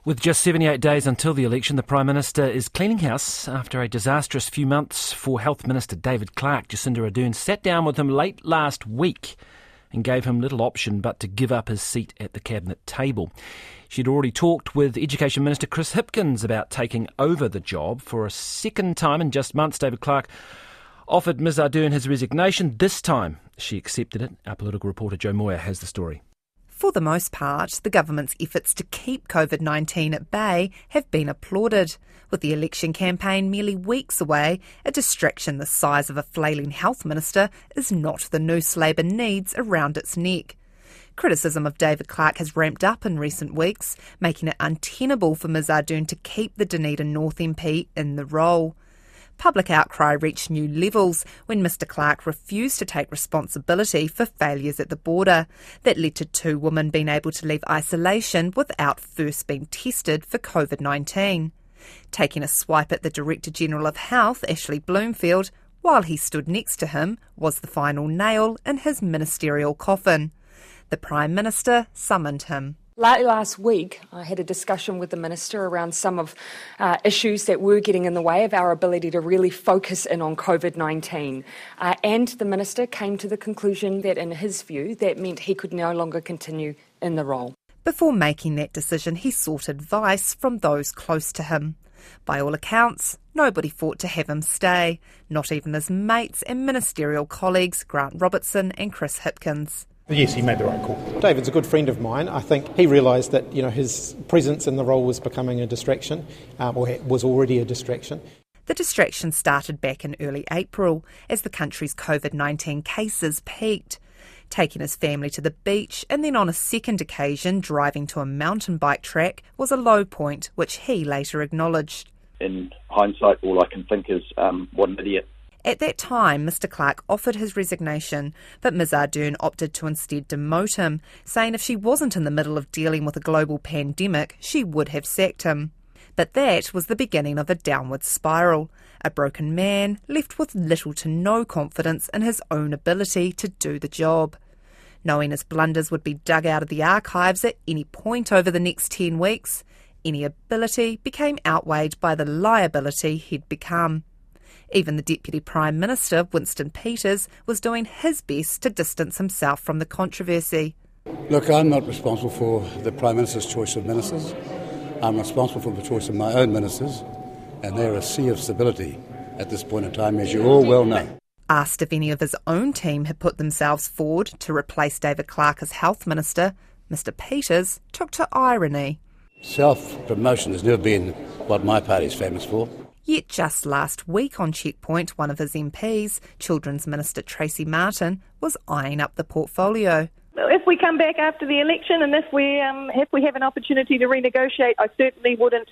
With just 78 days until the election, the Prime Minister is cleaning house after a disastrous few months for Health Minister David Clark. Jacinda Ardern sat down with him late last week and gave him little option but to give up his seat at the Cabinet table. She'd already talked with Education Minister Chris Hipkins about taking over the job. For a second time in just months, David Clark offered Ms Ardern his resignation. This time, she accepted it. Our political reporter Joe Moyer has the story. For the most part, the government's efforts to keep COVID-19 at bay have been applauded. With the election campaign merely weeks away, a distraction the size of a flailing health minister is not the noose Labour needs around its neck. Criticism of David Clark has ramped up in recent weeks, making it untenable for Ms Ardern to keep the Dunedin North MP in the role. Public outcry reached new levels when Mr Clark refused to take responsibility for failures at the border that led to 2 women being able to leave isolation without first being tested for COVID-19. Taking a swipe at the Director-General of Health, Ashley Bloomfield, while he stood next to him, was the final nail in his ministerial coffin. The Prime Minister summoned him. Late last week, I had a discussion with the Minister around some of issues that were getting in the way of our ability to really focus in on COVID-19. And the Minister came to the conclusion that, in his view, that meant he could no longer continue in the role. Before making that decision, he sought advice from those close to him. By all accounts, nobody fought to have him stay, not even his mates and ministerial colleagues Grant Robertson and Chris Hipkins. Yes, he made the right call. David's a good friend of mine. I think he realised that his presence in the role was becoming a distraction, or was already a distraction. The distraction started back in early April as the country's COVID-19 cases peaked. Taking his family to the beach and then on a second occasion driving to a mountain bike track was a low point, which he later acknowledged. In hindsight, all I can think is, what an idiot. At that time, Mr Clark offered his resignation, but Ms Ardern opted to instead demote him, saying if she wasn't in the middle of dealing with a global pandemic, she would have sacked him. But that was the beginning of a downward spiral, a broken man left with little to no confidence in his own ability to do the job. Knowing his blunders would be dug out of the archives at any point over the next 10 weeks, any ability became outweighed by the liability he'd become. Even the Deputy Prime Minister, Winston Peters, was doing his best to distance himself from the controversy. Look, I'm not responsible for the Prime Minister's choice of ministers. I'm responsible for the choice of my own ministers, and they're a sea of stability at this point in time, as you all well know. Asked if any of his own team had put themselves forward to replace David Clark as Health Minister, Mr Peters took to irony. Self-promotion has never been what my party's famous for. Yet just last week on Checkpoint, one of his MPs, Children's Minister Tracy Martin, was eyeing up the portfolio. If we come back after the election and if we have an opportunity to renegotiate, I certainly wouldn't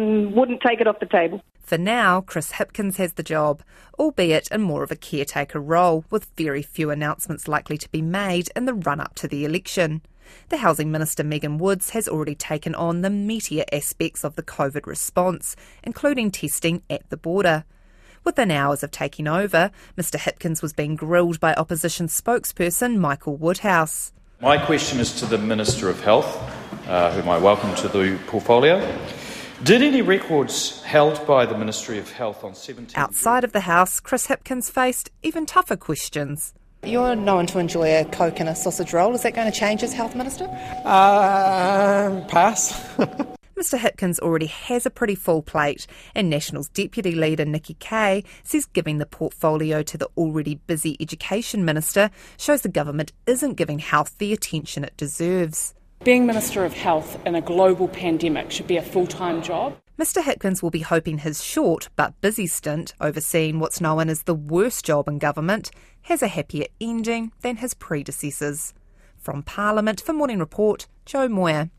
take it off the table. For now, Chris Hipkins has the job, albeit in more of a caretaker role, with very few announcements likely to be made in the run-up to the election. The Housing Minister Megan Woods has already taken on the meatier aspects of the COVID response, including testing at the border. Within hours of taking over, Mr Hipkins was being grilled by opposition spokesperson Michael Woodhouse. My question is to the Minister of Health, whom I welcome to the portfolio. Did any records held by the Ministry of Health on 17... Outside of the House, Chris Hipkins faced even tougher questions. You're known to enjoy a Coke and a sausage roll. Is that going to change as Health Minister? Pass. Mr Hipkins already has a pretty full plate, and National's Deputy Leader Nikki Kaye says giving the portfolio to the already busy Education Minister shows the government isn't giving health the attention it deserves. Being Minister of Health in a global pandemic should be a full-time job. Mr Hipkins will be hoping his short but busy stint overseeing what's known as the worst job in government has a happier ending than his predecessors. From Parliament for Morning Report, Joe Moyer.